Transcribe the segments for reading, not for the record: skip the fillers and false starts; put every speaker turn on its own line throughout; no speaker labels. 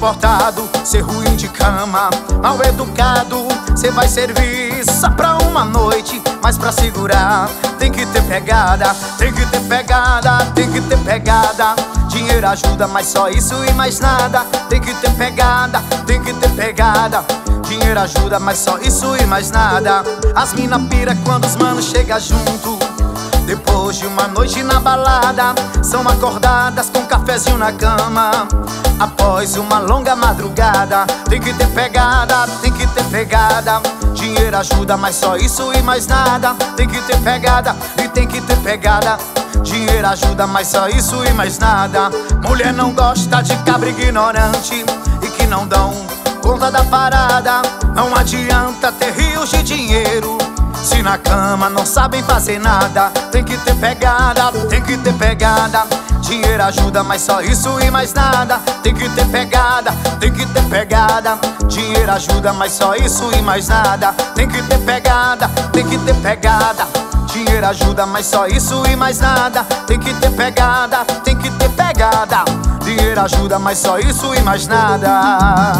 comportado, ser ruim de cama, mal educado, cê vai servir só pra uma noite, mas pra segurar tem que ter pegada, tem que ter pegada, tem que ter pegada. Dinheiro ajuda, mas só isso e mais nada. Tem que ter pegada, tem que ter pegada. Dinheiro ajuda, mas só isso e mais nada. As mina pira quando os manos chegam junto, depois de uma noite na balada. São acordadas com cafezinho na cama, após uma longa madrugada. Tem que ter pegada, tem que ter pegada. Dinheiro ajuda, mas só isso e mais nada. Tem que ter pegada e tem que ter pegada. Dinheiro ajuda, mas só isso e mais nada. Mulher não gosta de cabra ignorante e que não dão conta da parada. Não adianta ter rios de dinheiro se na cama não sabem fazer nada. Tem que ter pegada, tem que ter pegada. Dinheiro ajuda, mas só isso e mais nada. Tem que ter pegada, tem que ter pegada. Dinheiro ajuda, mas só isso e mais nada. Tem que ter pegada, tem que ter pegada. Dinheiro ajuda, mas só isso e mais nada. Tem que ter pegada, tem que ter pegada. Dinheiro ajuda, mas só isso e mais nada.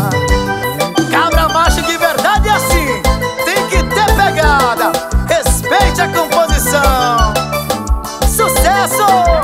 Cabra macho de verdade é assim, tem que ter pegada. Respeite a composição. Sucesso!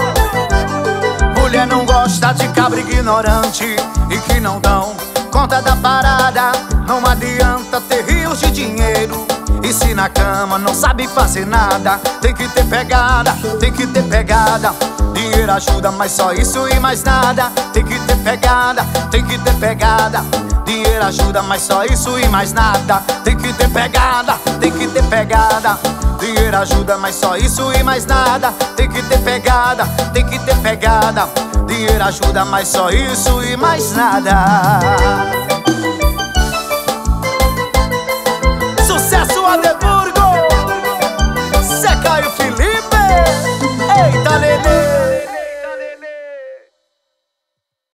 Mulher não gosta de cabra ignorante e que não dão conta da parada. Não adianta ter rios de dinheiro e se na cama não sabe fazer nada. Tem que ter pegada, tem que ter pegada. Dinheiro ajuda, mas só isso e mais nada. Tem que ter pegada, tem que ter pegada. Dinheiro ajuda, mas só isso e mais nada. Tem que ter pegada, tem que ter pegada. Dinheiro ajuda, mas só isso e mais nada. Tem que ter pegada, tem que ter pegada. Dinheiro ajuda, mas só isso e mais nada.